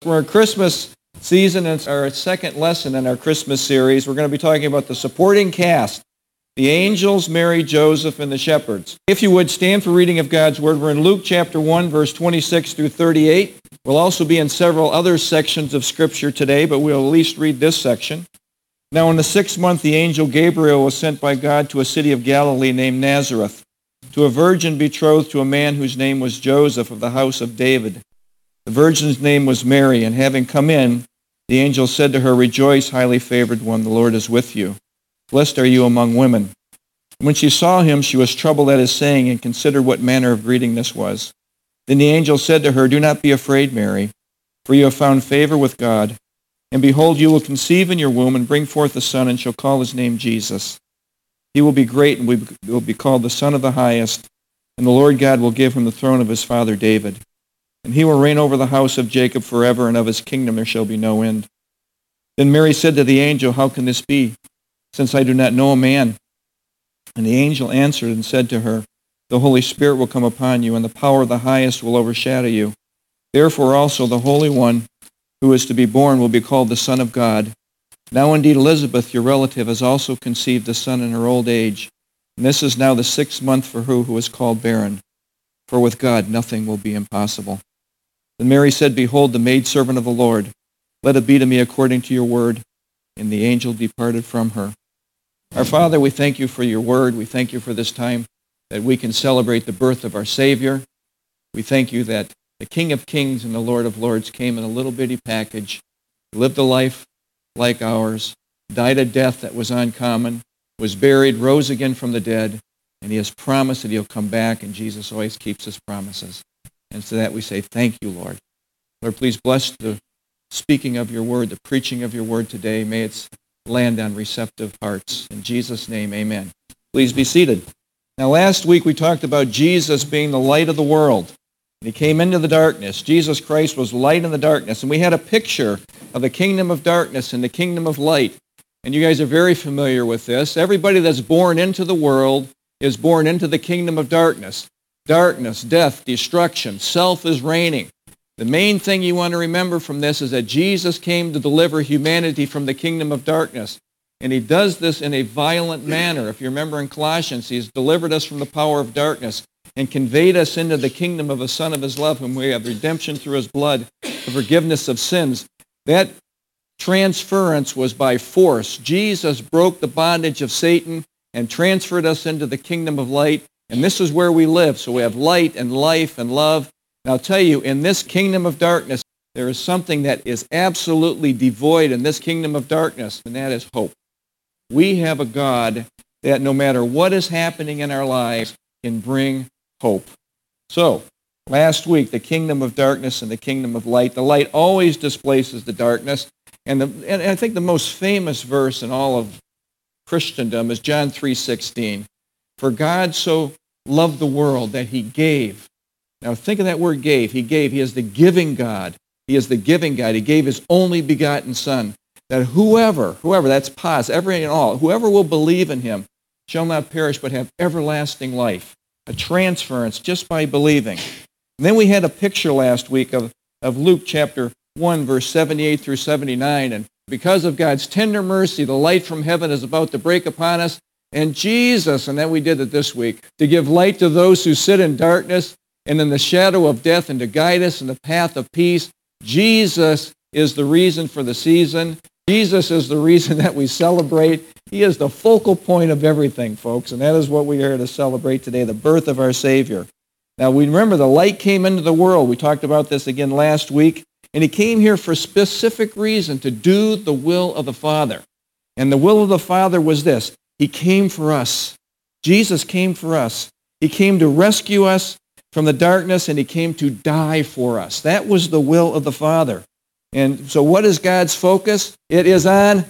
For our Christmas season, it's our second lesson in our Christmas series. We're going to be talking about the supporting cast, the angels, Mary, Joseph, and the shepherds. If you would, stand for reading of God's Word. We're in Luke chapter 1, verse 26 through 38. We'll also be in several other sections of Scripture today, but we'll at least read this section. Now in the 6th month, the angel Gabriel was sent by God to a city of Galilee named Nazareth, to a virgin betrothed to a man whose name was Joseph of the house of David. The virgin's name was Mary, and having come in, the angel said to her, "Rejoice, highly favored one, the Lord is with you. Blessed are you among women." And when she saw him, she was troubled at his saying, and considered what manner of greeting this was. Then the angel said to her, "Do not be afraid, Mary, for you have found favor with God. And behold, you will conceive in your womb and bring forth a son, and shall call his name Jesus. He will be great and will be called the Son of the Highest, and the Lord God will give him the throne of his father David. And he will reign over the house of Jacob forever, and of his kingdom there shall be no end." Then Mary said to the angel, "How can this be, since I do not know a man?" And the angel answered and said to her, "The Holy Spirit will come upon you, and the power of the Highest will overshadow you. Therefore also the Holy One who is to be born will be called the Son of God. Now indeed Elizabeth, your relative, has also conceived a son in her old age, and this is now the 6th month for her who is called barren. For with God nothing will be impossible." Then Mary said, "Behold, the maidservant of the Lord. Let it be to me according to your word." And the angel departed from her. Our Father, we thank you for your word. We thank you for this time that we can celebrate the birth of our Savior. We thank you that the King of Kings and the Lord of Lords came in a little bitty package, lived a life like ours, died a death that was uncommon, was buried, rose again from the dead, and he has promised that he'll come back, and Jesus always keeps his promises. And to that we say, thank you, Lord. Lord, please bless the speaking of your word, the preaching of your word today. May it land on receptive hearts. In Jesus' name, amen. Please be seated. Now, last week we talked about Jesus being the light of the world. He came into the darkness. Jesus Christ was light in the darkness. And we had a picture of the kingdom of darkness and the kingdom of light. And you guys are very familiar with this. Everybody that's born into the world is born into the kingdom of darkness. Darkness, death, destruction, self is reigning. The main thing you want to remember from this is that Jesus came to deliver humanity from the kingdom of darkness. And he does this in a violent manner. If you remember in Colossians, he's delivered us from the power of darkness and conveyed us into the kingdom of the Son of his love, whom we have redemption through his blood, the forgiveness of sins. That transference was by force. Jesus broke the bondage of Satan and transferred us into the kingdom of light. And this is where we live. So we have light and life and love. And I'll tell you, in this kingdom of darkness, there is something that is absolutely devoid in this kingdom of darkness, and that is hope. We have a God that no matter what is happening in our lives can bring hope. So, last week, the kingdom of darkness and the kingdom of light. The light always displaces the darkness. And I think the most famous verse in all of Christendom is John 3:16. For God so loved the world that he gave. Now think of that word gave. He gave. He is the giving God. He is the giving God. He gave his only begotten Son. That whoever, that's pos, every and all, whoever will believe in him shall not perish but have everlasting life. A transference just by believing. And then we had a picture last week of Luke chapter 1, verse 78 through 79. And because of God's tender mercy, the light from heaven is about to break upon us. And Jesus, and then we did it this week, to give light to those who sit in darkness and in the shadow of death, and to guide us in the path of peace. Jesus is the reason for the season. Jesus is the reason that we celebrate. He is the focal point of everything, folks, and that is what we are to celebrate today, the birth of our Savior. Now, we remember the light came into the world. We talked about this again last week, and he came here for a specific reason, to do the will of the Father. And the will of the Father was this. He came for us. Jesus came for us. He came to rescue us from the darkness, and he came to die for us. That was the will of the Father. And so what is God's focus? It is on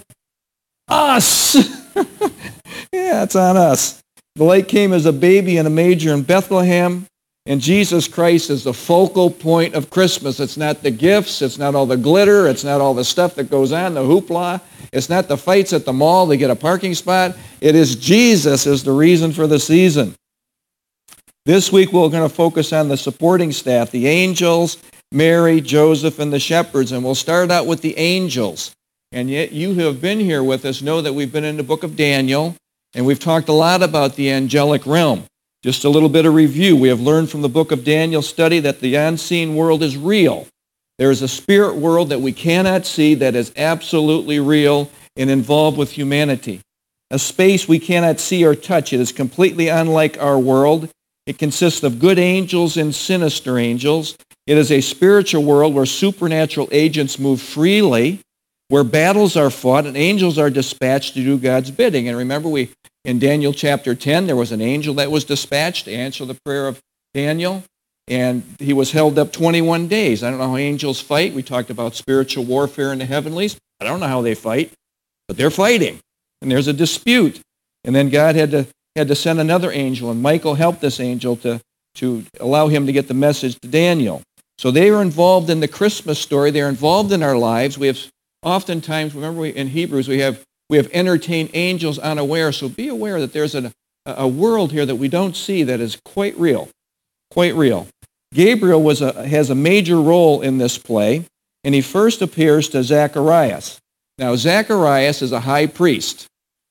us. Yeah, it's on us. The light came as a baby in a manger in Bethlehem, and Jesus Christ is the focal point of Christmas. It's not the gifts. It's not all the glitter. It's not all the stuff that goes on, the hoopla. It's not the fights at the mall to get a parking spot. It is Jesus is the reason for the season. This week we're going to focus on the supporting staff, the angels, Mary, Joseph, and the shepherds. And we'll start out with the angels. And yet you who have been here with us know that we've been in the book of Daniel, and we've talked a lot about the angelic realm. Just a little bit of review. We have learned from the book of Daniel study that the unseen world is real. There is a spirit world that we cannot see that is absolutely real and involved with humanity. A space we cannot see or touch. It is completely unlike our world. It consists of good angels and sinister angels. It is a spiritual world where supernatural agents move freely, where battles are fought and angels are dispatched to do God's bidding. And remember, in Daniel chapter 10, there was an angel that was dispatched to answer the prayer of Daniel, and he was held up 21 days. I don't know how angels fight. We talked about spiritual warfare in the heavenlies. I don't know how they fight, but they're fighting, and there's a dispute. And then God had to send another angel, and Michael helped this angel to allow him to get the message to Daniel. So they are involved in the Christmas story. They're involved in our lives. We have oftentimes, remember in Hebrews, we have entertained angels unaware, so be aware that there's a world here that we don't see that is quite real, quite real. Gabriel has a major role in this play, and he first appears to Zacharias. Now, Zacharias is a high priest.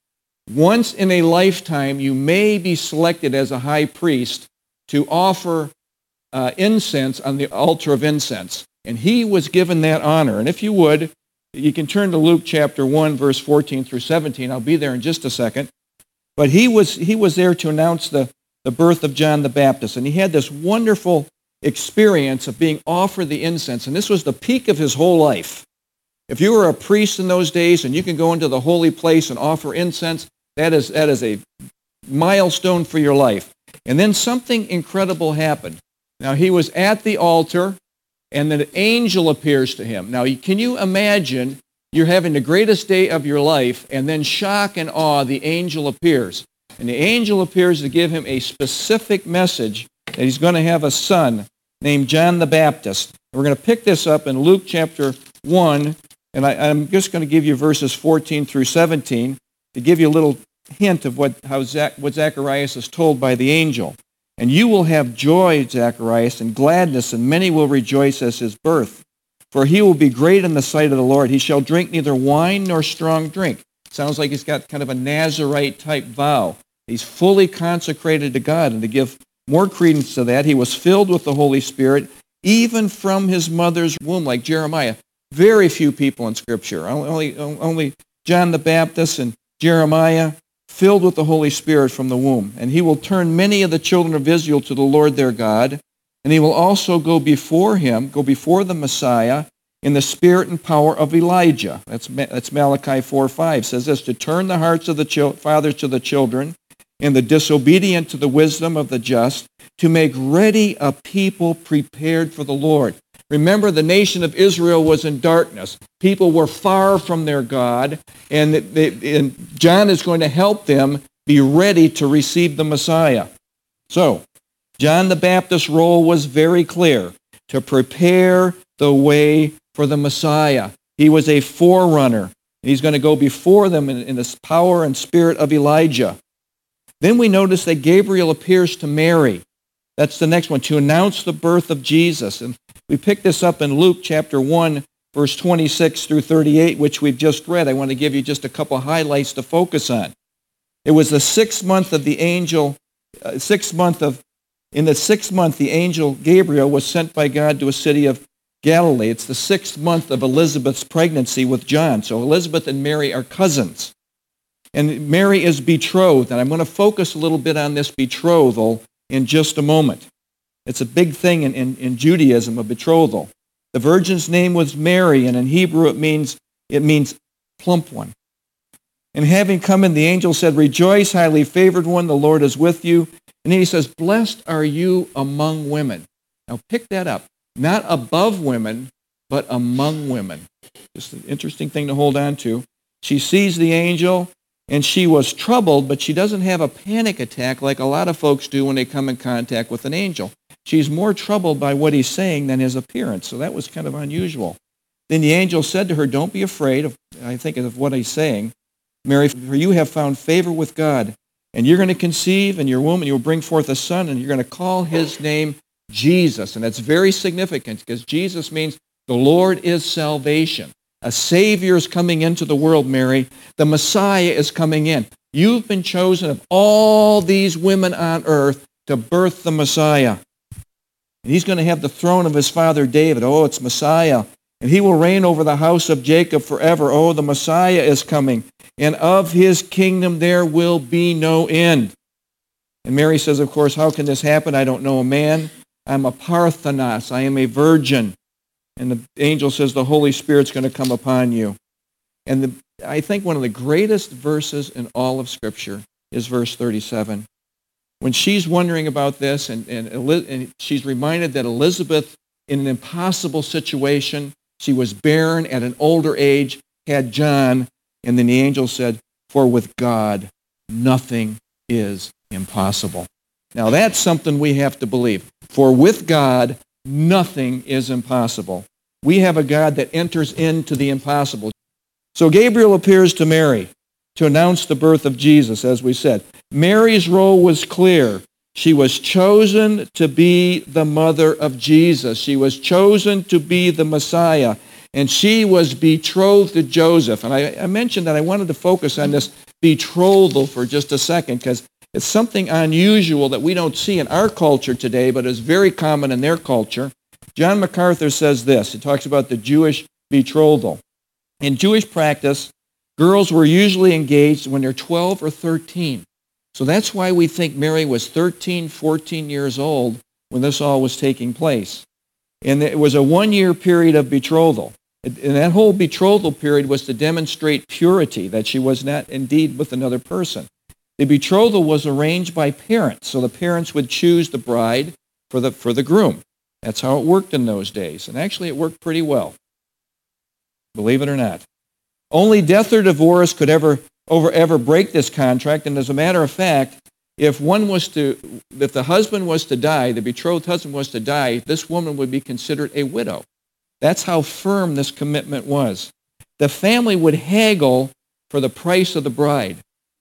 Once in a lifetime, you may be selected as a high priest to offer incense on the altar of incense, and he was given that honor. And if you would, you can turn to Luke chapter 1, verse 14 through 17. I'll be there in just a second. But he was there to announce the birth of John the Baptist. And he had this wonderful experience of being offered the incense. And this was the peak of his whole life. If you were a priest in those days and you can go into the holy place and offer incense, that is a milestone for your life. And then something incredible happened. Now, he was at the altar, and an angel appears to him. Now, can you imagine you're having the greatest day of your life, and then shock and awe, the angel appears. And the angel appears to give him a specific message that he's going to have a son named John the Baptist. We're going to pick this up in Luke chapter 1, and I'm just going to give you verses 14 through 17 to give you a little hint of what Zacharias is told by the angel. And you will have joy, Zacharias, and gladness, and many will rejoice as his birth. For he will be great in the sight of the Lord. He shall drink neither wine nor strong drink. Sounds like he's got kind of a Nazirite-type vow. He's fully consecrated to God. And to give more credence to that, he was filled with the Holy Spirit, even from his mother's womb, like Jeremiah. Very few people in Scripture. Only John the Baptist and Jeremiah, filled with the Holy Spirit from the womb. And he will turn many of the children of Israel to the Lord their God. And he will also go before the Messiah, in the spirit and power of Elijah. That's Malachi 4:5. Says this, to turn the hearts of the fathers to the children, and the disobedient to the wisdom of the just, to make ready a people prepared for the Lord. Remember, the nation of Israel was in darkness. People were far from their God, and John is going to help them be ready to receive the Messiah. So, John the Baptist's role was very clear, to prepare the way for the Messiah. He was a forerunner. He's going to go before them in the power and spirit of Elijah. Then we notice that Gabriel appears to Mary. That's the next one, to announce the birth of Jesus. And we pick this up in Luke chapter 1, verse 26 through 38, which we've just read. I want to give you just a couple highlights to focus on. It was the 6th month of the angel, in the 6th month, the angel Gabriel was sent by God to a city of Galilee. It's the 6th month of Elizabeth's pregnancy with John. So Elizabeth and Mary are cousins. And Mary is betrothed. And I'm going to focus a little bit on this betrothal in just a moment. It's a big thing in Judaism, a betrothal. The virgin's name was Mary, and in Hebrew it means plump one. And having come in, the angel said, rejoice, highly favored one, the Lord is with you. And then he says, blessed are you among women. Now pick that up. Not above women, but among women. Just an interesting thing to hold on to. She sees the angel, and she was troubled, but she doesn't have a panic attack like a lot of folks do when they come in contact with an angel. She's more troubled by what he's saying than his appearance, so that was kind of unusual. Then the angel said to her, don't be afraid of what he's saying, Mary, for you have found favor with God, and you're going to conceive in your womb, and you will bring forth a son, and you're going to call his name Jesus. And that's very significant because Jesus means the Lord is salvation. A Savior is coming into the world, Mary. The Messiah is coming in. You've been chosen of all these women on earth to birth the Messiah. And he's going to have the throne of his father David. Oh, it's Messiah. And he will reign over the house of Jacob forever. Oh, the Messiah is coming. And of his kingdom there will be no end. And Mary says, of course, how can this happen? I don't know a man. I'm a Parthenos. I am a virgin. And the angel says, the Holy Spirit's going to come upon you. And I think one of the greatest verses in all of Scripture is verse 37. When she's wondering about this, and she's reminded that Elizabeth, in an impossible situation, she was barren at an older age, had John, and then the angel said, for with God, nothing is impossible. Now that's something we have to believe. For with God, nothing is impossible. We have a God that enters into the impossible. So Gabriel appears to Mary to announce the birth of Jesus, as we said. Mary's role was clear. She was chosen to be the mother of Jesus. She was chosen to be the Messiah. And she was betrothed to Joseph. And I mentioned that I wanted to focus on this betrothal for just a second because it's something unusual that we don't see in our culture today, but is very common in their culture. John MacArthur says this. He talks about the Jewish betrothal. In Jewish practice, girls were usually engaged when they're 12 or 13. So that's why we think Mary was 13, 14 years old when this all was taking place. And it was a one-year period of betrothal. And that whole betrothal period was to demonstrate purity, that she was not indeed with another person. The betrothal was arranged by parents, so the parents would choose the bride for the groom. That's how it worked in those days. And actually it worked pretty well, believe it or not. Only death or divorce could ever break this contract, and as a matter of fact, if the husband was to die, the betrothed husband was to die, this woman would be considered a widow. That's how firm this commitment was. The family would haggle for the price of the bride.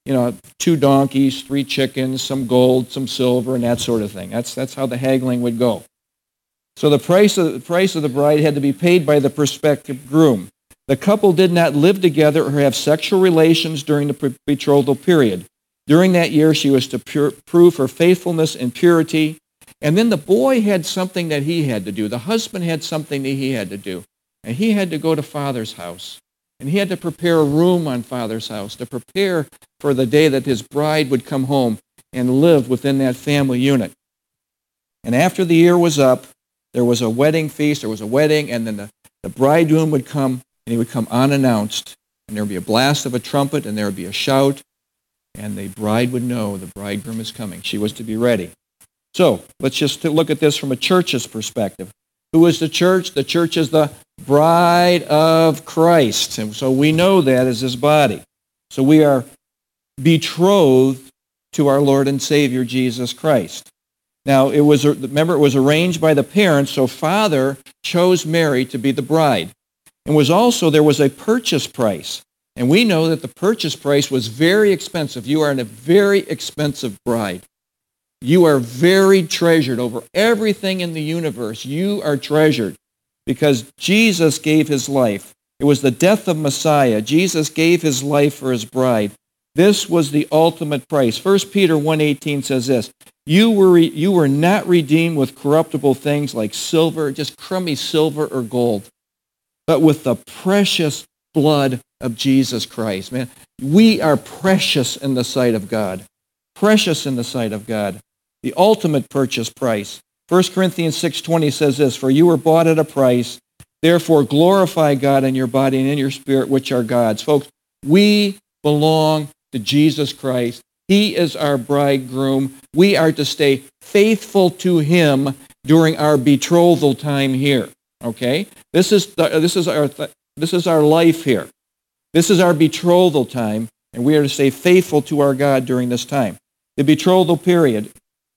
2 donkeys, 3 chickens, some gold, some silver, and that sort of thing. That's how the haggling would go. So the price of the bride had to be paid by the prospective groom. The couple did not live together or have sexual relations during the betrothal period. During that year, she was to prove her faithfulness and purity. And then the boy had something that he had to do. The husband had something that he had to do. And he had to go to father's house. And he had to prepare a room on father's house to prepare for the day that his bride would come home and live within that family unit. And after the year was up, there was a wedding feast, there was a wedding, and then the bridegroom would come, and he would come unannounced. And there would be a blast of a trumpet, and there would be a shout, and the bride would know the bridegroom is coming. She was to be ready. So let's just look at this from a church's perspective. Who is the church? The church is the bride of Christ. And so we know that as his body. So we are betrothed to our Lord and Savior, Jesus Christ. Now, it was arranged by the parents, so father chose Mary to be the bride. And there was a purchase price. And we know that the purchase price was very expensive. You are a very expensive bride. You are very treasured over everything in the universe. You are treasured because Jesus gave his life. It was the death of Messiah. Jesus gave his life for his bride. This was the ultimate price. 1 Peter 1:18 says this, you were not redeemed with corruptible things like silver, just crummy silver or gold, but with the precious blood of Jesus Christ. Man, we are precious in the sight of God. Precious in the sight of God. The ultimate purchase price. 1 Corinthians 6:20 says this, for you were bought at a price, therefore glorify God in your body and in your spirit, which are God's. Folks, we belong to Jesus Christ. He is our bridegroom. We are to stay faithful to him during our betrothal time here. Okay? This is our life here. This is our betrothal time, and we are to stay faithful to our God during this time. The betrothal period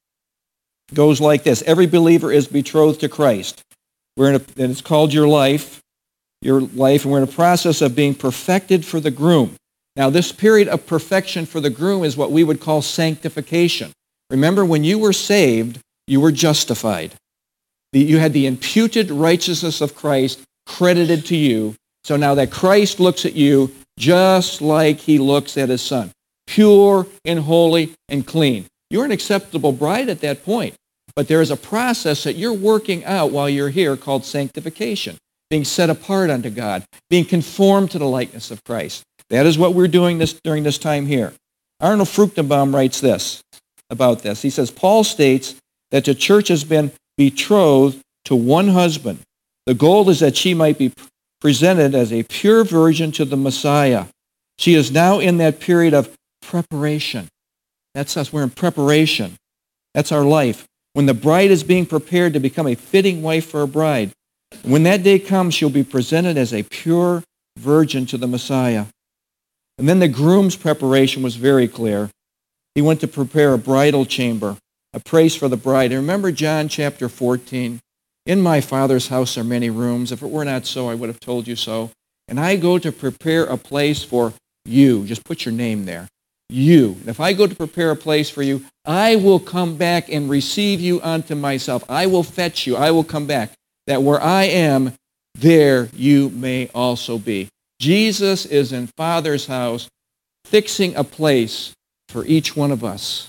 goes like this. Every believer is betrothed to Christ. And it's called your life, and we're in a process of being perfected for the groom. Now, this period of perfection for the groom is what we would call sanctification. Remember, when you were saved, you were justified. You had the imputed righteousness of Christ credited to you. So now that Christ looks at you just like he looks at his Son, pure and holy and clean. You're an acceptable bride at that point. But there is a process that you're working out while you're here called sanctification, being set apart unto God, being conformed to the likeness of Christ. That is what we're doing during this time here. Arnold Fruchtenbaum writes this about this. He says, Paul states that the church has been betrothed to one husband. The goal is that she might be presented as a pure virgin to the Messiah. She is now in that period of preparation. That's us. We're in preparation. That's our life. When the bride is being prepared to become a fitting wife for her bride, when that day comes, she'll be presented as a pure virgin to the Messiah. And then the groom's preparation was very clear. He went to prepare a bridal chamber, a place for the bride. And remember John chapter 14? In my Father's house are many rooms. If it were not so, I would have told you so. And I go to prepare a place for you. Just put your name there. You. And if I go to prepare a place for you, I will come back and receive you unto myself. I will fetch you. I will come back. That where I am, there you may also be. Jesus is in Father's house fixing a place for each one of us.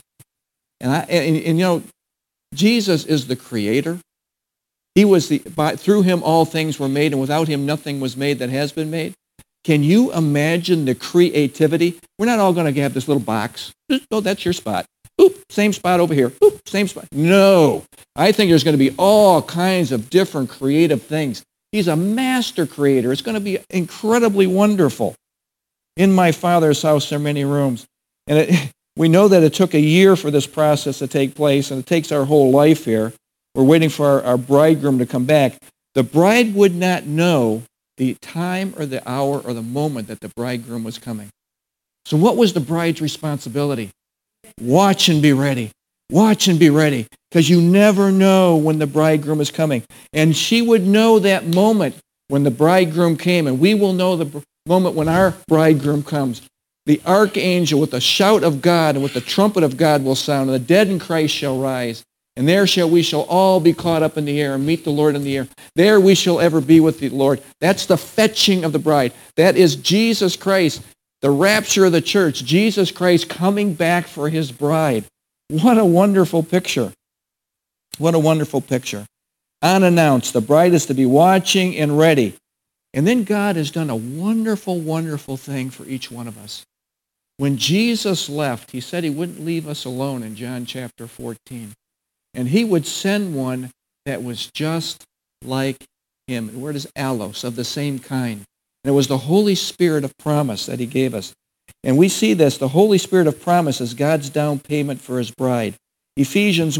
And you know, Jesus is the creator. He was through him all things were made, and without him nothing was made that has been made. Can you imagine the creativity? We're not all going to have this little box. Oh, that's your spot. Oop, same spot over here. Oop, same spot. No. I think there's going to be all kinds of different creative things. He's a master creator. It's going to be incredibly wonderful. In my Father's house there are many rooms. And we know that it took a year for this process to take place, and it takes our whole life here. We're waiting for our bridegroom to come back. The bride would not know the time or the hour or the moment that the bridegroom was coming. So what was the bride's responsibility? Watch and be ready. Watch and be ready, because you never know when the bridegroom is coming. And she would know that moment when the bridegroom came, and we will know the moment when our bridegroom comes. The archangel with the shout of God and with the trumpet of God will sound, and the dead in Christ shall rise. And there we shall all be caught up in the air and meet the Lord in the air. There we shall ever be with the Lord. That's the fetching of the bride. That is Jesus Christ, the rapture of the church. Jesus Christ coming back for his bride. What a wonderful picture. What a wonderful picture. Unannounced, the bride is to be watching and ready. And then God has done a wonderful, wonderful thing for each one of us. When Jesus left, he said he wouldn't leave us alone in John chapter 14. And he would send one that was just like him. The word is allos, of the same kind. And it was the Holy Spirit of promise that he gave us. And we see this, the Holy Spirit of promise is God's down payment for his bride. Ephesians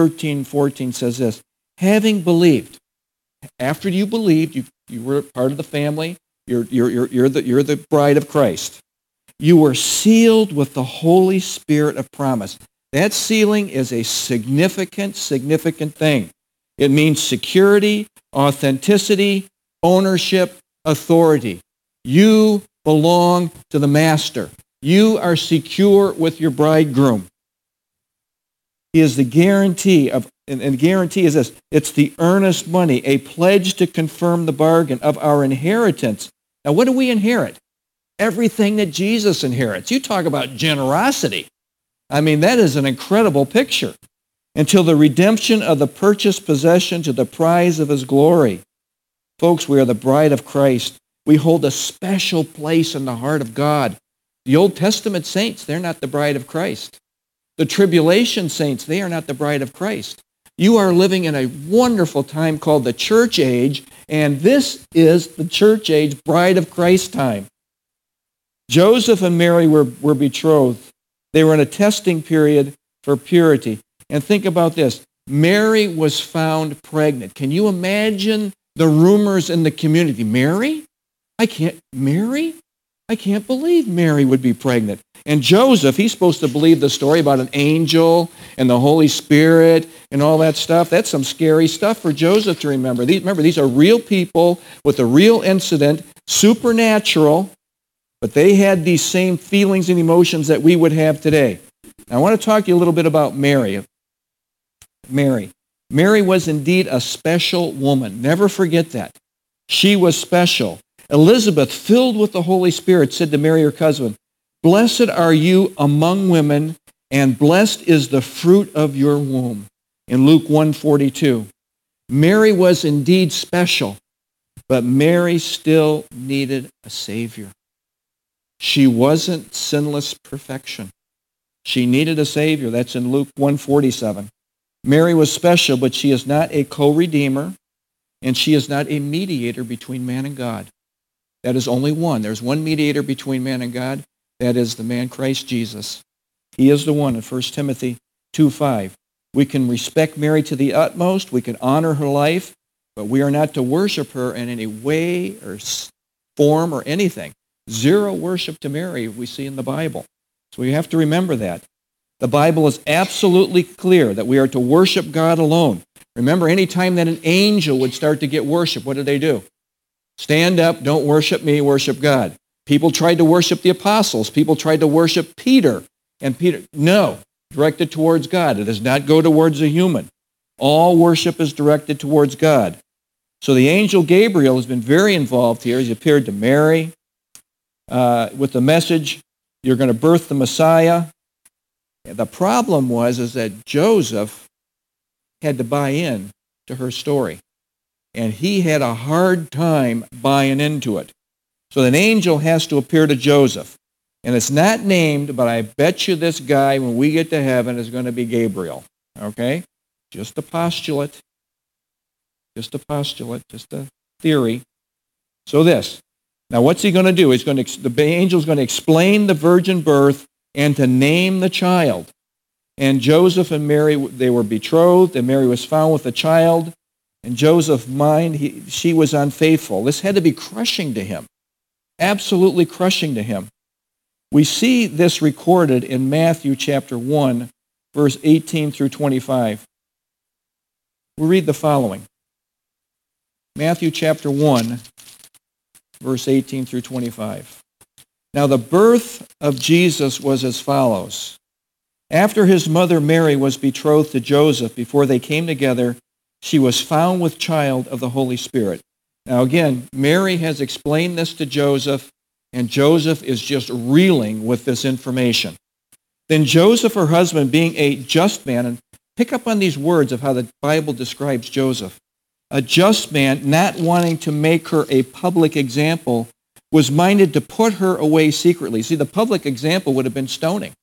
1:13-14 says this, having believed, after you believed, you were part of the family, you're the bride of Christ. You were sealed with the Holy Spirit of promise. That sealing is a significant thing. It means security, authenticity, ownership, authority. You belong to the Master. You are secure with your bridegroom. He is the guarantee of, and the guarantee is this, it's the earnest money, a pledge to confirm the bargain of our inheritance. Now, what do we inherit? Everything that Jesus inherits. You talk about generosity. I mean, that is an incredible picture. Until the redemption of the purchased possession to the prize of his glory. Folks, we are the bride of Christ. We hold a special place in the heart of God. The Old Testament saints, they're not the bride of Christ. The tribulation saints, they are not the bride of Christ. You are living in a wonderful time called the church age, and this is the church age bride of Christ time. Joseph and Mary were betrothed. They were in a testing period for purity. And think about this. Mary was found pregnant. Can you imagine the rumors in the community? Mary? I can't believe Mary would be pregnant. And Joseph, he's supposed to believe the story about an angel and the Holy Spirit and all that stuff. That's some scary stuff for Joseph to remember. These are real people with a real incident, supernatural, but they had these same feelings and emotions that we would have today. Now, I want to talk to you a little bit about Mary. Mary. Mary was indeed a special woman. Never forget that. She was special. Elizabeth, filled with the Holy Spirit, said to Mary, her cousin, "Blessed are you among women, and blessed is the fruit of your womb." In Luke 1:42. Mary was indeed special, but Mary still needed a Savior. She wasn't sinless perfection. She needed a Savior. That's in Luke 1:47. Mary was special, but she is not a co-redeemer, and she is not a mediator between man and God. That is only one. There's one mediator between man and God. That is the man Christ Jesus. He is the one in 1 Timothy 2:5. We can respect Mary to the utmost. We can honor her life, but we are not to worship her in any way or form or anything. Zero worship to Mary we see in the Bible. So we have to remember that. The Bible is absolutely clear that we are to worship God alone. Remember, any time that an angel would start to get worship, what did they do? Stand up, don't worship me, worship God. People tried to worship the apostles. People tried to worship Peter. And Peter, no, directed towards God. It does not go towards a human. All worship is directed towards God. So the angel Gabriel has been very involved here. He's appeared to Mary with the message, you're going to birth the Messiah. The problem was that Joseph had to buy in to her story. And he had a hard time buying into it. So an angel has to appear to Joseph. And it's not named, but I bet you this guy, when we get to heaven, is going to be Gabriel. Okay? Just a postulate. Just a postulate. Just a theory. So this. Now what's he going to do? The angel's going to explain the virgin birth and to name the child. And Joseph and Mary, they were betrothed, and Mary was found with a child. And Joseph's mind, she was unfaithful. This had to be crushing to him. Absolutely crushing to him. We see this recorded in Matthew chapter 1, verse 18 through 25. We'll read the following. Matthew chapter 1, verse 18 through 25. Now the birth of Jesus was as follows. After his mother Mary was betrothed to Joseph, before they came together, she was found with child of the Holy Spirit. Now again, Mary has explained this to Joseph, and Joseph is just reeling with this information. Then Joseph, her husband, being a just man, and pick up on these words of how the Bible describes Joseph. A just man, not wanting to make her a public example, was minded to put her away secretly. See, the public example would have been stoning.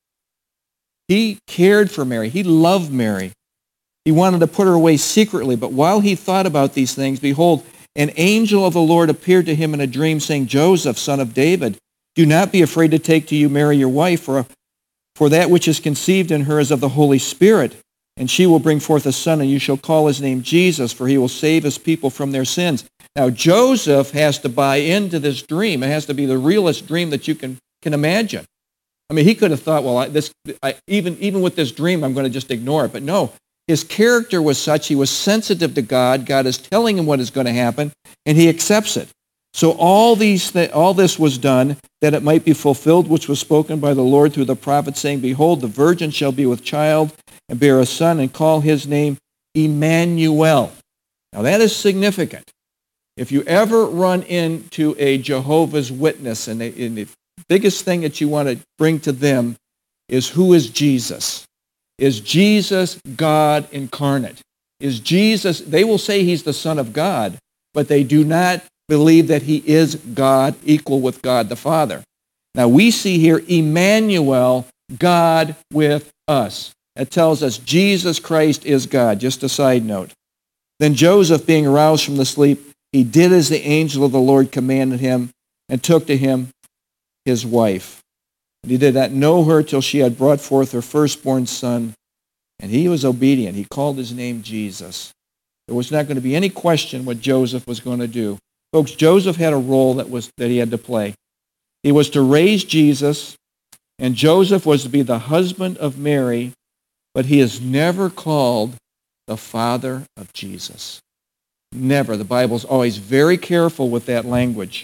He cared for Mary. He loved Mary. He wanted to put her away secretly. But while he thought about these things, behold, an angel of the Lord appeared to him in a dream, saying, Joseph, son of David, do not be afraid to take to you Mary your wife, for that which is conceived in her is of the Holy Spirit. And she will bring forth a son, and you shall call his name Jesus, for he will save his people from their sins. Now, Joseph has to buy into this dream. It has to be the realest dream that you can imagine. I mean, he could have thought, well, even with this dream, I'm going to just ignore it. But no, his character was such, he was sensitive to God. God is telling him what is going to happen, and he accepts it. So all this was done that it might be fulfilled, which was spoken by the Lord through the prophet, saying, Behold, the virgin shall be with child and bear a son, and call his name Emmanuel. Now that is significant. If you ever run into a Jehovah's Witness, and the biggest thing that you want to bring to them is, who is Jesus? Is Jesus God incarnate? Is Jesus, they will say he's the Son of God, but they do not believe that he is God, equal with God the Father. Now we see here Emmanuel, God with us. That tells us Jesus Christ is God. Just a side note. Then Joseph, being aroused from the sleep, he did as the angel of the Lord commanded him, and took to him his wife. And he did not know her till she had brought forth her firstborn son. And he was obedient. He called his name Jesus. There was not going to be any question what Joseph was going to do. Folks, Joseph had a role that he had to play. He was to raise Jesus, and Joseph was to be the husband of Mary, but he is never called the father of Jesus. Never. The Bible's always very careful with that language.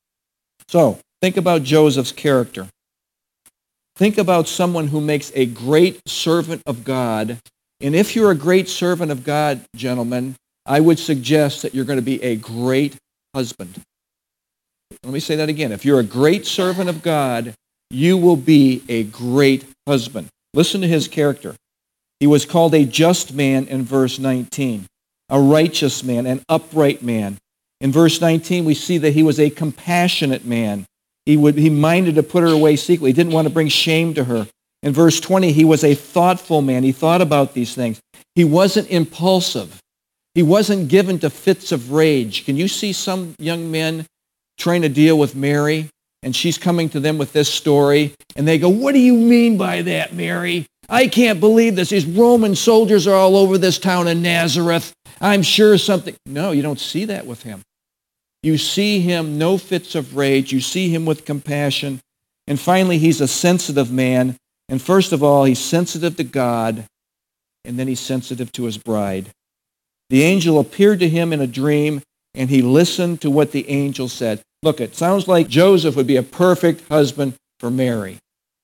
So, think about Joseph's character. Think about someone who makes a great servant of God And if you're a great servant of God, gentlemen, I would suggest that you're going to be a great husband. Let me say that again. If you're a great servant of God, you will be a great husband. Listen to his character. He was called a just man in verse 19, a righteous man, an upright man. In verse 19, we see that he was a compassionate man. He minded to put her away secretly. He didn't want to bring shame to her. In verse 20, he was a thoughtful man. He thought about these things. He wasn't impulsive. He wasn't given to fits of rage. Can you see some young men trying to deal with Mary, and she's coming to them with this story, and they go, "What do you mean by that, Mary? I can't believe this. These Roman soldiers are all over this town in Nazareth. I'm sure something." No, you don't see that with him. You see him, no fits of rage. You see him with compassion. And finally, he's a sensitive man. And first of all, he's sensitive to God, and then he's sensitive to his bride. The angel appeared to him in a dream, and he listened to what the angel said. Look, it sounds like Joseph would be a perfect husband for Mary.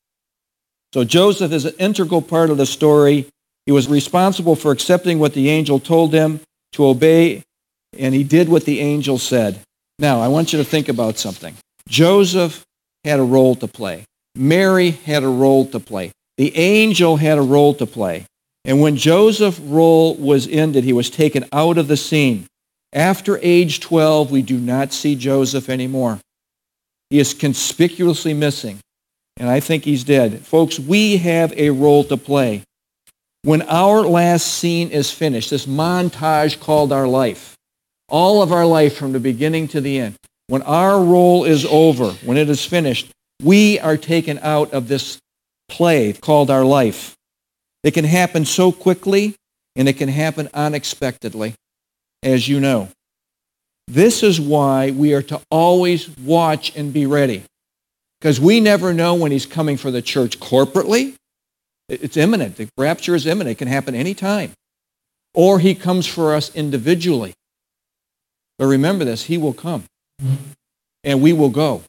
So Joseph is an integral part of the story. He was responsible for accepting what the angel told him to obey, and he did what the angel said. Now, I want you to think about something. Joseph had a role to play. Mary had a role to play. The angel had a role to play. And when Joseph's role was ended, he was taken out of the scene. After age 12, we do not see Joseph anymore. He is conspicuously missing, and I think he's dead. Folks, we have a role to play. When our last scene is finished, this montage called our life, all of our life from the beginning to the end, when our role is over, when it is finished, we are taken out of this play called our life. It can happen so quickly, and it can happen unexpectedly, as you know. This is why we are to always watch and be ready, because we never know when he's coming for the church corporately. It's imminent. The rapture is imminent. It can happen anytime. Or he comes for us individually. But remember this, he will come, and we will go.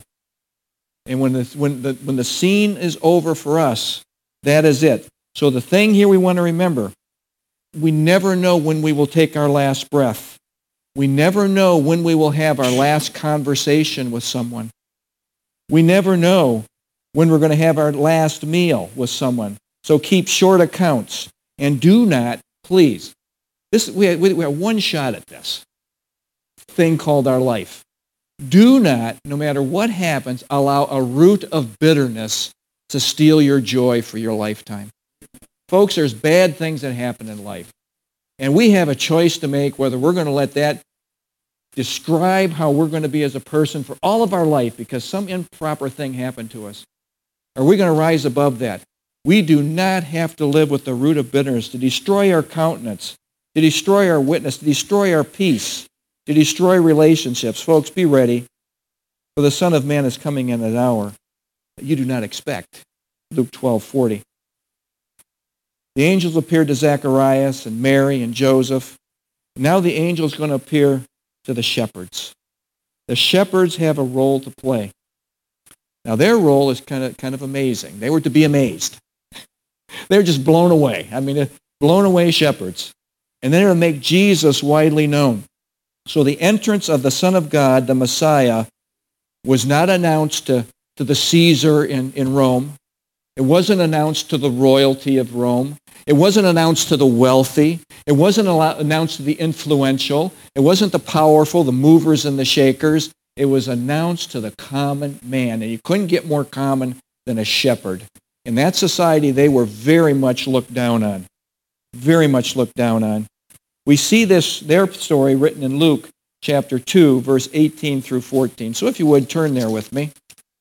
And when the scene is over for us, that is it. So the thing here we want to remember, we never know when we will take our last breath. We never know when we will have our last conversation with someone. We never know when we're going to have our last meal with someone. So keep short accounts. And do not, please, we have one shot at this thing called our life. Do not, no matter what happens, allow a root of bitterness to steal your joy for your lifetime. Folks, there's bad things that happen in life. And we have a choice to make whether we're going to let that describe how we're going to be as a person for all of our life because some improper thing happened to us. Are we going to rise above that? We do not have to live with the root of bitterness to destroy our countenance, to destroy our witness, to destroy our peace, to destroy relationships. Folks, be ready, for the Son of Man is coming in an hour that you do not expect. Luke 12:40. The angels appeared to Zacharias and Mary and Joseph. Now the angel is going to appear to the shepherds. The shepherds have a role to play. Now their role is kind of amazing. They were to be amazed. They were just blown away. I mean, blown away shepherds. And they're to make Jesus widely known. So the entrance of the Son of God, the Messiah, was not announced to the Caesar in Rome. It wasn't announced to the royalty of Rome. It wasn't announced to the wealthy. It wasn't announced to the influential. It wasn't the powerful, the movers and the shakers. It was announced to the common man. And you couldn't get more common than a shepherd. In that society, they were very much looked down on. Very much looked down on. We see their story written in Luke chapter 2, verse 18 through 14. So if you would, turn there with me.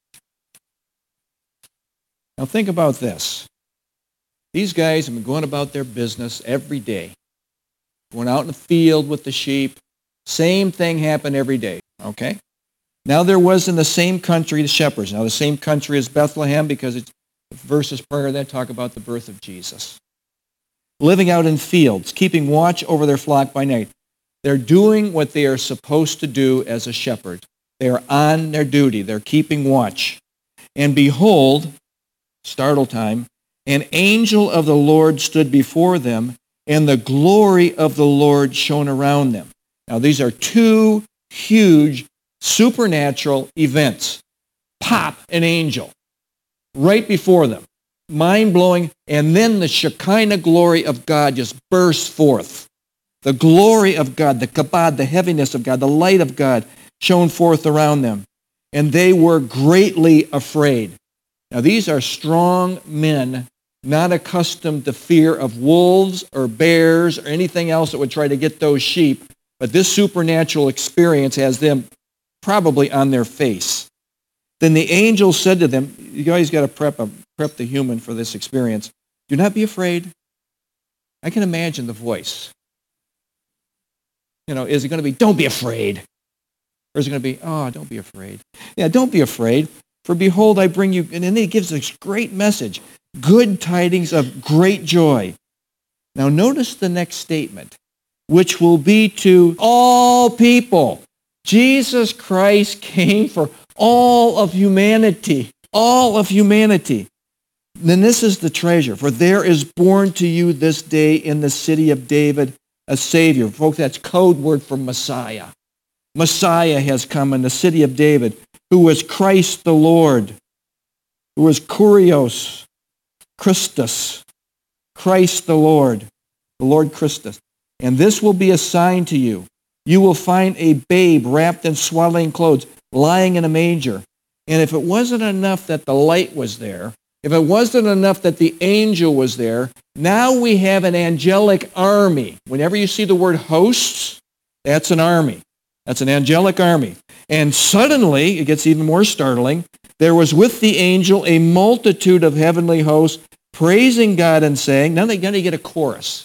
Now think about this. These guys have been going about their business every day. Going out in the field with the sheep. Same thing happened every day. Okay? Now there was in the same country the shepherds. Now the same country is Bethlehem because the verses prior to that talk about the birth of Jesus. Living out in fields, keeping watch over their flock by night. They're doing what they are supposed to do as a shepherd. They are on their duty. They're keeping watch. And behold, startle time, an angel of the Lord stood before them, and the glory of the Lord shone around them. Now, these are two huge supernatural events. Pop, an angel, right before them. Mind-blowing. And then the Shekinah glory of God just bursts forth. The glory of God, the kabod, the heaviness of God, the light of God shone forth around them. And they were greatly afraid. Now, these are strong men, not accustomed to fear of wolves or bears or anything else that would try to get those sheep. But this supernatural experience has them probably on their face. Then the angel said to them, you guys got to prep the human for this experience. Do not be afraid. I can imagine the voice. Is it going to be, don't be afraid? Or is it going to be, oh, don't be afraid? Yeah, don't be afraid. For behold, I bring you, and then he gives this great message, good tidings of great joy. Now notice the next statement, which will be to all people. Jesus Christ came for all of humanity. All of humanity. Then this is the treasure. For there is born to you this day in the city of David a Savior. Folks, that's code word for Messiah. Messiah has come in the city of David, who is Christ the Lord, who is Kurios, Christus, Christ the Lord Christus. And this will be a sign to you. You will find a babe wrapped in swaddling clothes, lying in a manger. And if it wasn't enough that the light was there, if it wasn't enough that the angel was there, now we have an angelic army. Whenever you see the word hosts, that's an army. That's an angelic army. And suddenly, it gets even more startling, there was with the angel a multitude of heavenly hosts praising God and saying, now they're going to get a chorus.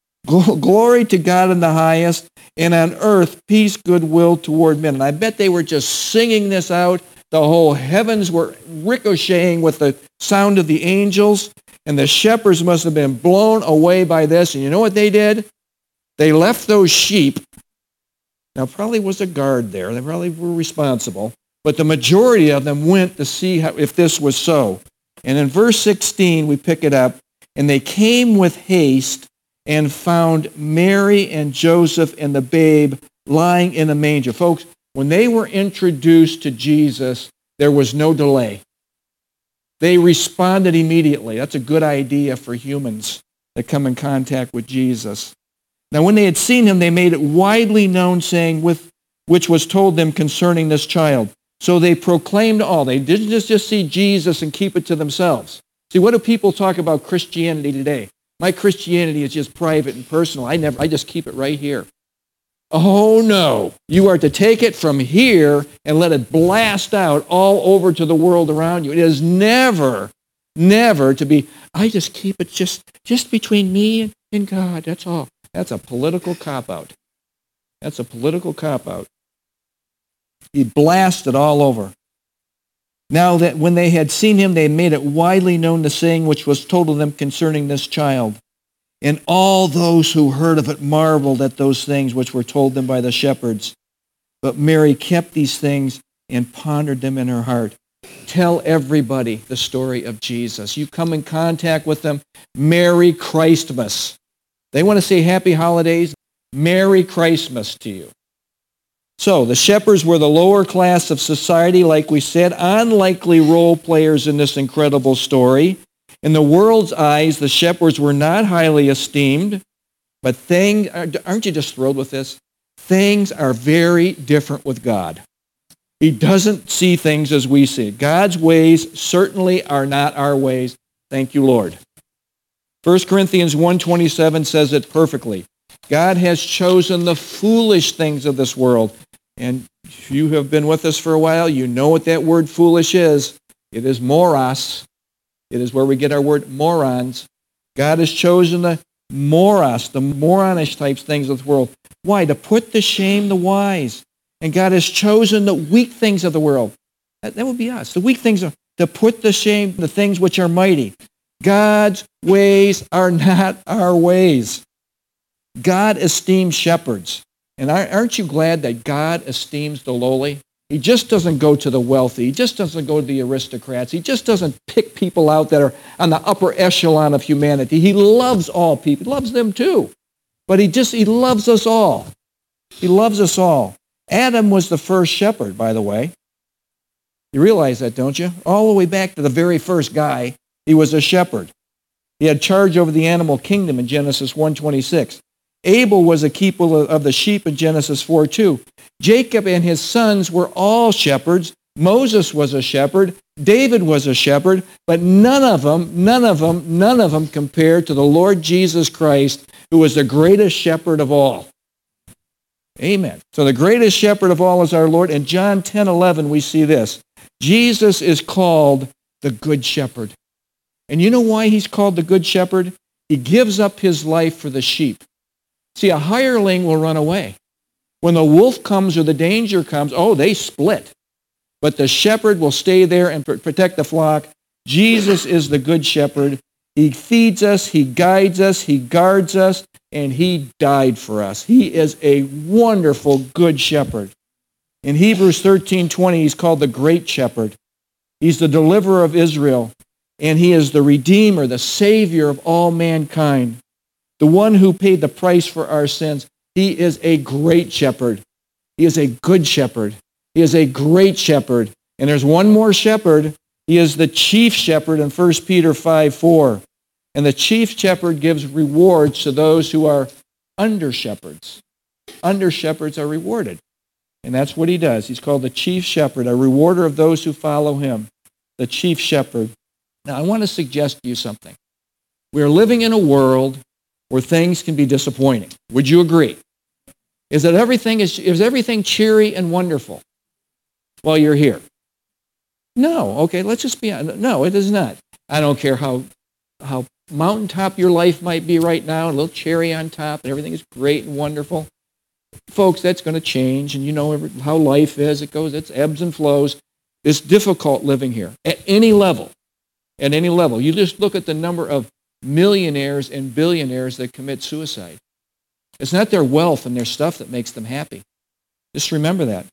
Glory to God in the highest, and on earth peace, goodwill toward men. And I bet they were just singing this out. The whole heavens were ricocheting with the sound of the angels, and the shepherds must have been blown away by this. And you know what they did? They left those sheep. Now, probably was a guard there. They probably were responsible. But the majority of them went to see if this was so. And in verse 16, we pick it up. And they came with haste and found Mary and Joseph and the babe lying in a manger. Folks, when they were introduced to Jesus, there was no delay. They responded immediately. That's a good idea for humans that come in contact with Jesus. Now, when they had seen him, they made it widely known, saying, which was told them concerning this child. So they proclaimed all. They didn't just see Jesus and keep it to themselves. See, what do people talk about Christianity today? My Christianity is just private and personal. I just keep it right here. Oh, no. You are to take it from here and let it blast out all over to the world around you. It is never to be, I just keep it just between me and God. That's all. That's a political cop-out. That's a political cop-out. He blasted all over. Now that when they had seen him, they made it widely known the saying which was told to them concerning this child. And all those who heard of it marveled at those things which were told them by the shepherds. But Mary kept these things and pondered them in her heart. Tell everybody the story of Jesus. You come in contact with them, Merry Christmas. They want to say happy holidays, Merry Christmas to you. So the shepherds were the lower class of society, like we said, unlikely role players in this incredible story. In the world's eyes, the shepherds were not highly esteemed, but aren't you just thrilled with this? Things are very different with God. He doesn't see things as we see. God's ways certainly are not our ways. Thank you, Lord. 1 Corinthians 1:27 says it perfectly. God has chosen the foolish things of this world. And if you have been with us for a while, you know what that word foolish is. It is moros. It is where we get our word morons. God has chosen the moros, the moronish types things of the world. Why? To put to shame the wise. And God has chosen the weak things of the world. That would be us. The weak things are to put to shame the things which are mighty. God's ways are not our ways. God esteems shepherds. And aren't you glad that God esteems the lowly? He just doesn't go to the wealthy. He just doesn't go to the aristocrats. He just doesn't pick people out that are on the upper echelon of humanity. He loves all people. He loves them too. But he loves us all. He loves us all. Adam was the first shepherd, by the way. You realize that, don't you? All the way back to the very first guy, he was a shepherd. He had charge over the animal kingdom in Genesis 1:26. Abel was a keeper of the sheep in Genesis 4:2. Jacob and his sons were all shepherds. Moses was a shepherd. David was a shepherd. But none of them compared to the Lord Jesus Christ, who was the greatest shepherd of all. Amen. So the greatest shepherd of all is our Lord. In John 10:11, we see this. Jesus is called the Good Shepherd. And you know why he's called the Good Shepherd? He gives up his life for the sheep. See, a hireling will run away. When the wolf comes or the danger comes, they split. But the shepherd will stay there and protect the flock. Jesus is the Good Shepherd. He feeds us, he guides us, he guards us, and he died for us. He is a wonderful Good Shepherd. In Hebrews 13:20, he's called the Great Shepherd. He's the deliverer of Israel, and he is the Redeemer, the Savior of all mankind, the one who paid the price for our sins. He is a great shepherd. He is a good shepherd. He is a great shepherd. And there's one more shepherd. He is the chief shepherd in 1 Peter 5:4. And the chief shepherd gives rewards to those who are under shepherds. Under shepherds are rewarded. And that's what he does. He's called the chief shepherd, a rewarder of those who follow him, the chief shepherd. Now, I want to suggest to you something. We are living in a world where things can be disappointing. Would you agree? Is everything cheery and wonderful while you're here? No. Okay, let's just be honest. No, it is not. I don't care how mountaintop your life might be right now, a little cherry on top, and everything is great and wonderful. Folks, that's going to change, and you know how life is. It's ebbs and flows. It's difficult living here at any level. At any level. You just look at the number of millionaires and billionaires that commit suicide. It's not their wealth and their stuff that makes them happy. Just remember that.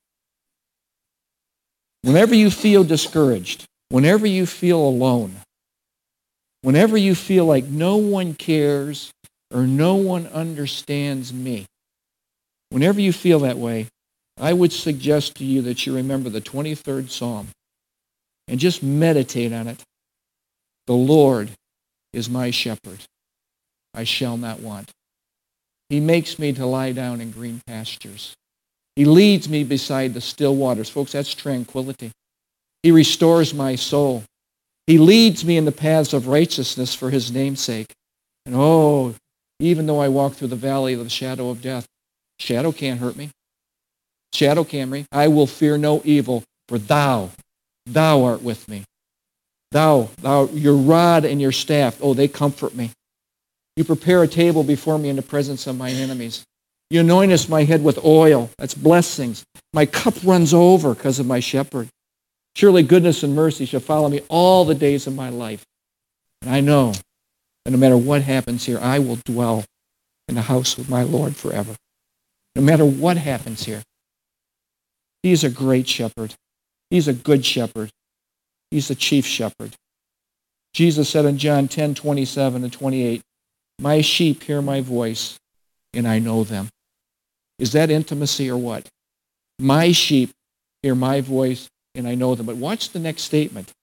Whenever you feel discouraged, whenever you feel alone, whenever you feel like no one cares or no one understands me, whenever you feel that way, I would suggest to you that you remember the 23rd Psalm and just meditate on it. The Lord is my shepherd. I shall not want. He makes me to lie down in green pastures. He leads me beside the still waters. Folks, that's tranquility. He restores my soul. He leads me in the paths of righteousness for his name's sake. And even though I walk through the valley of the shadow of death, shadow can't hurt me. Shadow can't hurt me. I will fear no evil, for thou art with me. Thou, your rod and your staff, they comfort me. You prepare a table before me in the presence of my enemies. You anoint my head with oil. That's blessings. My cup runs over because of my shepherd. Surely goodness and mercy shall follow me all the days of my life. And I know that no matter what happens here, I will dwell in the house of my Lord forever. No matter what happens here. He's a great shepherd. He's a good shepherd. He's the chief shepherd. Jesus said in John 10:27-28, my sheep hear my voice, and I know them. Is that intimacy or what? My sheep hear my voice, and I know them. But watch the next statement.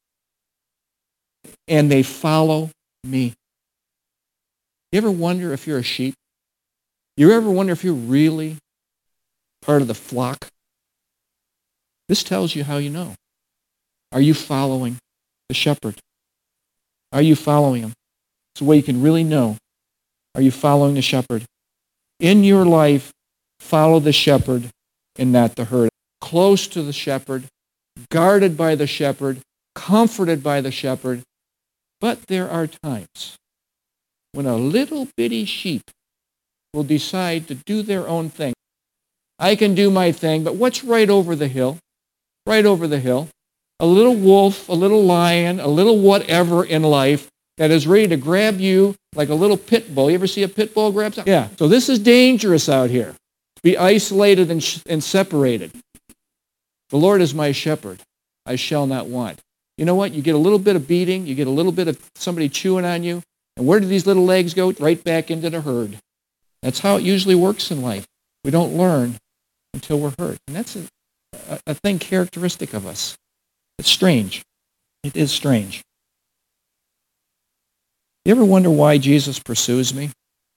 And they follow me. You ever wonder if you're a sheep? You ever wonder if you're really part of the flock? This tells you how you know. Are you following the shepherd? Are you following him? It's the way you can really know. Are you following the shepherd? In your life, follow the shepherd and not the herd. Close to the shepherd, guarded by the shepherd, comforted by the shepherd. But there are times when a little bitty sheep will decide to do their own thing. I can do my thing, but what's right over the hill? Right over the hill. A little wolf, a little lion, a little whatever in life that is ready to grab you like a little pit bull. You ever see a pit bull grab something? Yeah. So this is dangerous out here. Be isolated and separated. The Lord is my shepherd. I shall not want. You know what? You get a little bit of beating. You get a little bit of somebody chewing on you. And where do these little legs go? Right back into the herd. That's how it usually works in life. We don't learn until we're hurt. And that's a thing characteristic of us. It's strange. It is strange. You ever wonder why Jesus pursues me?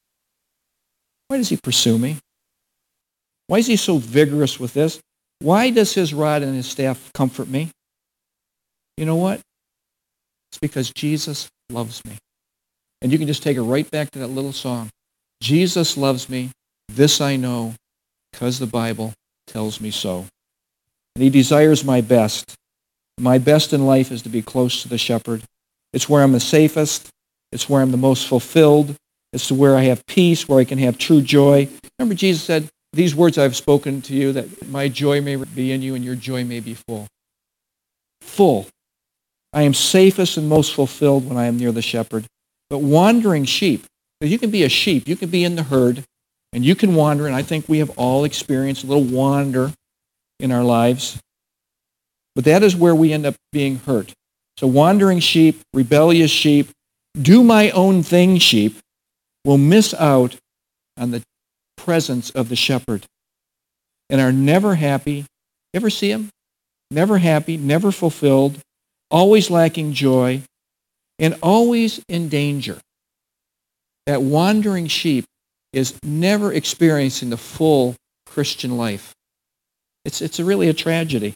Why does he pursue me? Why is he so vigorous with this? Why does his rod and his staff comfort me? You know what? It's because Jesus loves me. And you can just take it right back to that little song. Jesus loves me, this I know, because the Bible tells me so. And he desires my best. My best in life is to be close to the shepherd. It's where I'm the safest. It's where I'm the most fulfilled. It's where I have peace, where I can have true joy. Remember, Jesus said, these words I've spoken to you, that my joy may be in you and your joy may be full. Full. I am safest and most fulfilled when I am near the shepherd. But wandering sheep, because you can be a sheep, you can be in the herd, and you can wander, and I think we have all experienced a little wander in our lives. But that is where we end up being hurt. So wandering sheep, rebellious sheep, do my own thing sheep will miss out on the presence of the shepherd and are never happy. Ever see him? Never happy, never fulfilled, always lacking joy, and always in danger. That wandering sheep is never experiencing the full Christian life. It's really a tragedy.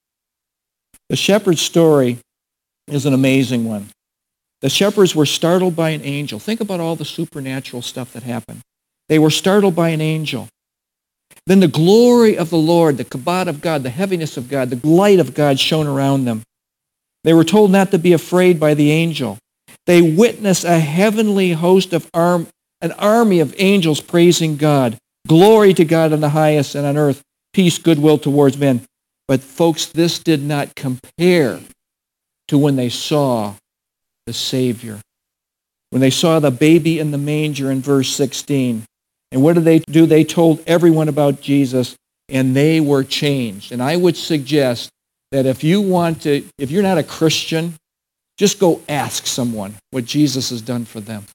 The shepherd's story is an amazing one. The shepherds were startled by an angel. Think about all the supernatural stuff that happened. They were startled by an angel. Then the glory of the Lord, the kabod of God, the heaviness of God, the light of God shone around them. They were told not to be afraid by the angel. They witnessed a heavenly host of an army of angels praising God. Glory to God in the highest, and on earth, peace, goodwill towards men. But folks, this did not compare to when they saw the Savior. When they saw the baby in the manger in verse 16. And what did they do? They told everyone about Jesus, and they were changed. And I would suggest that if you're not a Christian, just go ask someone what Jesus has done for them.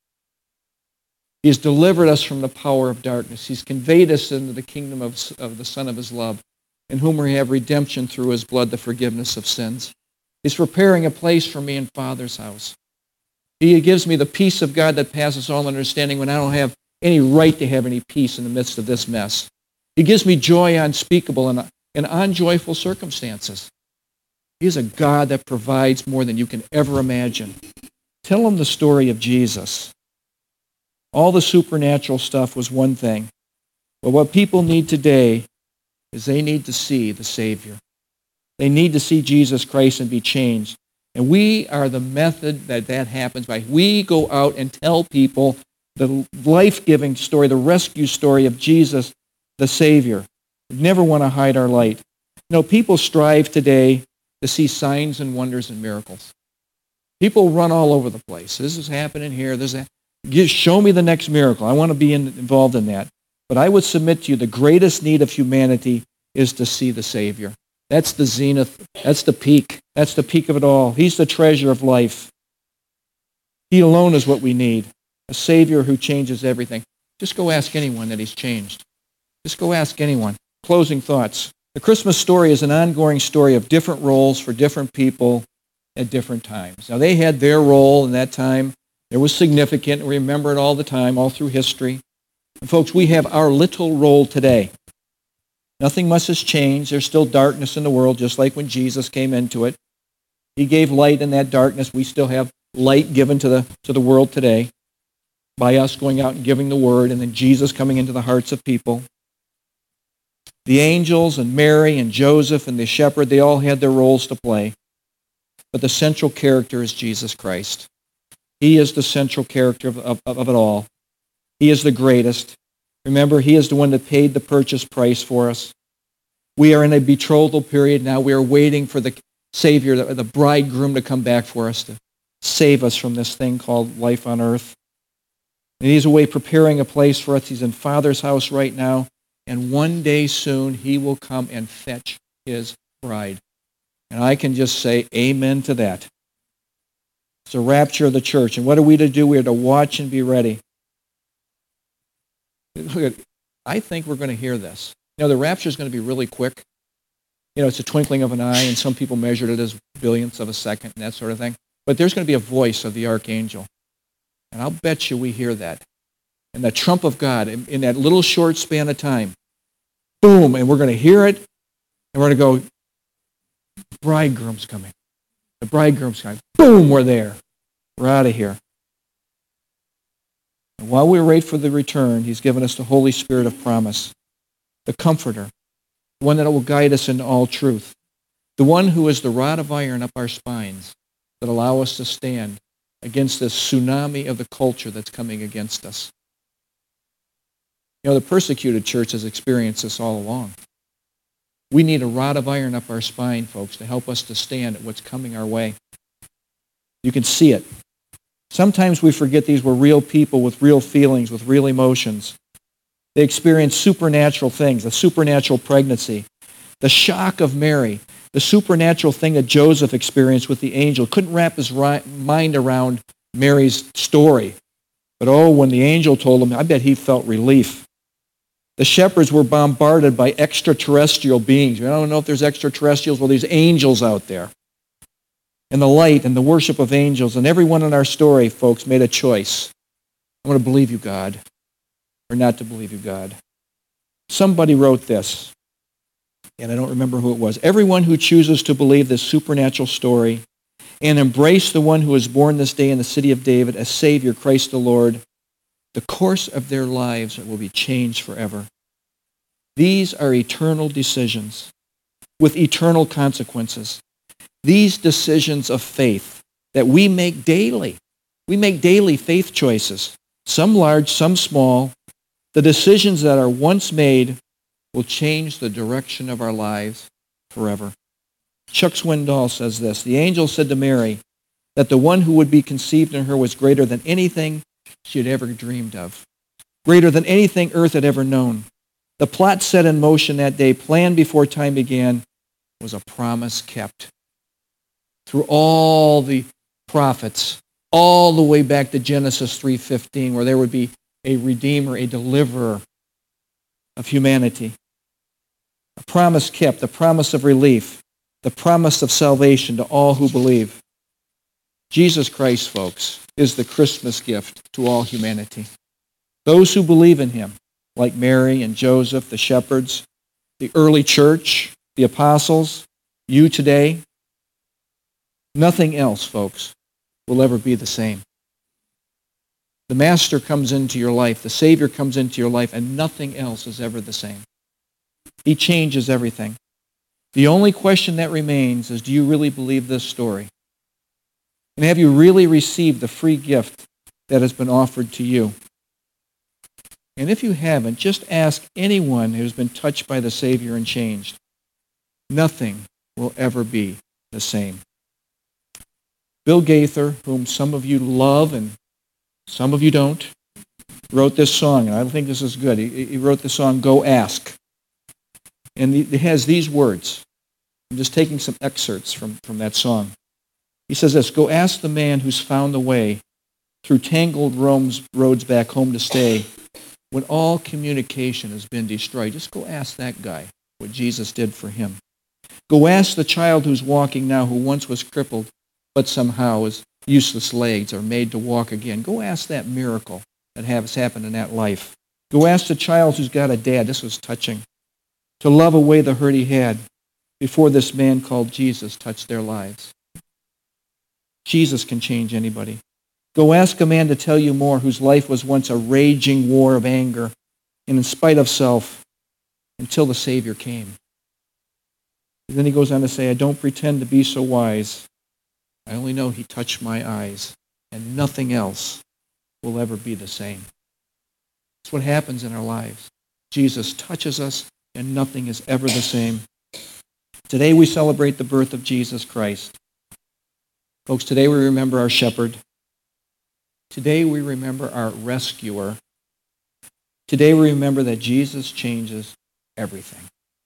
He has delivered us from the power of darkness. He's conveyed us into the kingdom of the Son of his love, in whom we have redemption through his blood, the forgiveness of sins. He's preparing a place for me in Father's house. He gives me the peace of God that passes all understanding when I don't have any right to have any peace in the midst of this mess. He gives me joy unspeakable and unjoyful circumstances. He is a God that provides more than you can ever imagine. Tell them the story of Jesus. All the supernatural stuff was one thing. But what people need today is they need to see the Savior. They need to see Jesus Christ and be changed. And we are the method that happens by. We go out and tell people the life-giving story, the rescue story of Jesus, the Savior. We never want to hide our light. You know, people strive today to see signs and wonders and miracles. People run all over the place. This is happening here. Show me the next miracle. I want to be involved in that. But I would submit to you the greatest need of humanity is to see the Savior. That's the zenith. That's the peak. That's the peak of it all. He's the treasure of life. He alone is what we need. A Savior who changes everything. Just go ask anyone that he's changed. Just go ask anyone. Closing thoughts. The Christmas story is an ongoing story of different roles for different people at different times. Now, they had their role in that time. It was significant. We remember it all the time, all through history. And folks, we have our little role today. Nothing much has changed. There's still darkness in the world, just like when Jesus came into it. He gave light in that darkness. We still have light given to the world today by us going out and giving the word, and then Jesus coming into the hearts of people. The angels and Mary and Joseph and the shepherd, they all had their roles to play. But the central character is Jesus Christ. He is the central character of it all. He is the greatest. Remember, he is the one that paid the purchase price for us. We are in a betrothal period now. We are waiting for the Savior, the bridegroom, to come back for us to save us from this thing called life on earth. And he's away preparing a place for us. He's in Father's house right now. And one day soon, he will come and fetch his bride. And I can just say amen to that. It's a rapture of the church. And what are we to do? We are to watch and be ready. Look I think we're going to hear this. The rapture is going to be really quick. It's a twinkling of an eye, and some people measured it as billionths of a second and that sort of thing. But there's going to be a voice of the archangel. And I'll bet you we hear that. And the trump of God in that little short span of time. Boom, and we're going to hear it, and we're going to go, bridegroom's coming. The bridegroom's coming. Boom, we're there. We're out of here. And while we wait for the return, he's given us the Holy Spirit of promise, the Comforter, the one that will guide us into all truth, the one who is the rod of iron up our spines that allow us to stand against this tsunami of the culture that's coming against us. The persecuted church has experienced this all along. We need a rod of iron up our spine, folks, to help us to stand at what's coming our way. You can see it. Sometimes we forget these were real people with real feelings, with real emotions. They experienced supernatural things, a supernatural pregnancy, the shock of Mary, the supernatural thing that Joseph experienced with the angel. Couldn't wrap his mind around Mary's story. But when the angel told him, I bet he felt relief. The shepherds were bombarded by extraterrestrial beings. I don't know if there's extraterrestrials. Well, there's angels out there. And the light and the worship of angels. And everyone in our story, folks, made a choice. I'm going to believe you, God, or not to believe you, God. Somebody wrote this, and I don't remember who it was. Everyone who chooses to believe this supernatural story and embrace the one who was born this day in the city of David as Savior, Christ the Lord, the course of their lives will be changed forever. These are eternal decisions with eternal consequences. These decisions of faith that we make daily. We make daily faith choices, some large, some small. The decisions that are once made will change the direction of our lives forever. Chuck Swindoll says this, the angel said to Mary that the one who would be conceived in her was greater than anything she had ever dreamed of, greater than anything earth had ever known. The plot set in motion that day, planned before time began, was a promise kept. Through all the prophets, all the way back to Genesis 3:15, where there would be a redeemer, a deliverer of humanity. A promise kept, the promise of relief, the promise of salvation to all who believe. Jesus Christ, folks, is the Christmas gift to all humanity. Those who believe in him, like Mary and Joseph, the shepherds, the early church, the apostles, you today, nothing else, folks, will ever be the same. The Master comes into your life, the Savior comes into your life, and nothing else is ever the same. He changes everything. The only question that remains is, do you really believe this story? And have you really received the free gift that has been offered to you? And if you haven't, just ask anyone who's been touched by the Savior and changed. Nothing will ever be the same. Bill Gaither, whom some of you love and some of you don't, wrote this song, and I think this is good. He wrote the song, Go Ask. And it has these words. I'm just taking some excerpts from that song. He says this, go ask the man who's found the way through tangled roads back home to stay when all communication has been destroyed. Just go ask that guy what Jesus did for him. Go ask the child who's walking now who once was crippled but somehow his useless legs are made to walk again. Go ask that miracle that has happened in that life. Go ask the child who's got a dad, this was touching, to love away the hurt he had before this man called Jesus touched their lives. Jesus can change anybody. Go ask a man to tell you more whose life was once a raging war of anger and in spite of self until the Savior came. And then he goes on to say, I don't pretend to be so wise. I only know he touched my eyes, and nothing else will ever be the same. That's what happens in our lives. Jesus touches us, and nothing is ever the same. Today we celebrate the birth of Jesus Christ. Folks, today we remember our shepherd. Today we remember our rescuer. Today we remember that Jesus changes everything.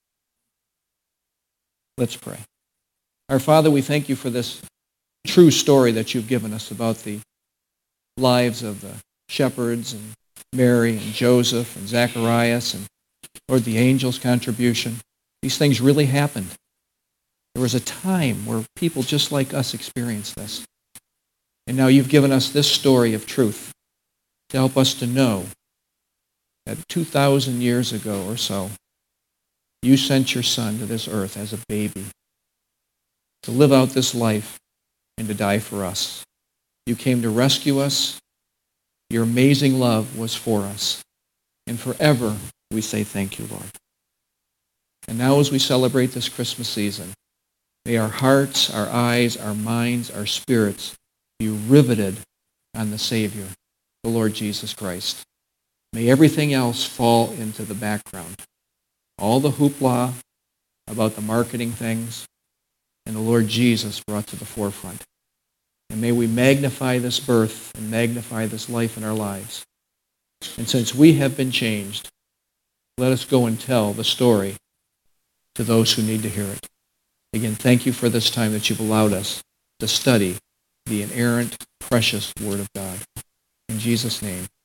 Let's pray. Our Father, we thank you for this true story that you've given us about the lives of the shepherds and Mary and Joseph and Zacharias and, Lord, the angel's contribution. These things really happened. There was a time where people just like us experienced this. And now you've given us this story of truth to help us to know that 2,000 years ago or so, you sent your son to this earth as a baby to live out this life and to die for us. You came to rescue us. Your amazing love was for us. And forever we say thank you, Lord. And now as we celebrate this Christmas season, may our hearts, our eyes, our minds, our spirits be riveted on the Savior, the Lord Jesus Christ. May everything else fall into the background. All the hoopla about the marketing things and the Lord Jesus brought to the forefront. And may we magnify this birth and magnify this life in our lives. And since we have been changed, let us go and tell the story to those who need to hear it. Again, thank you for this time that you've allowed us to study the inerrant, precious Word of God. In Jesus' name.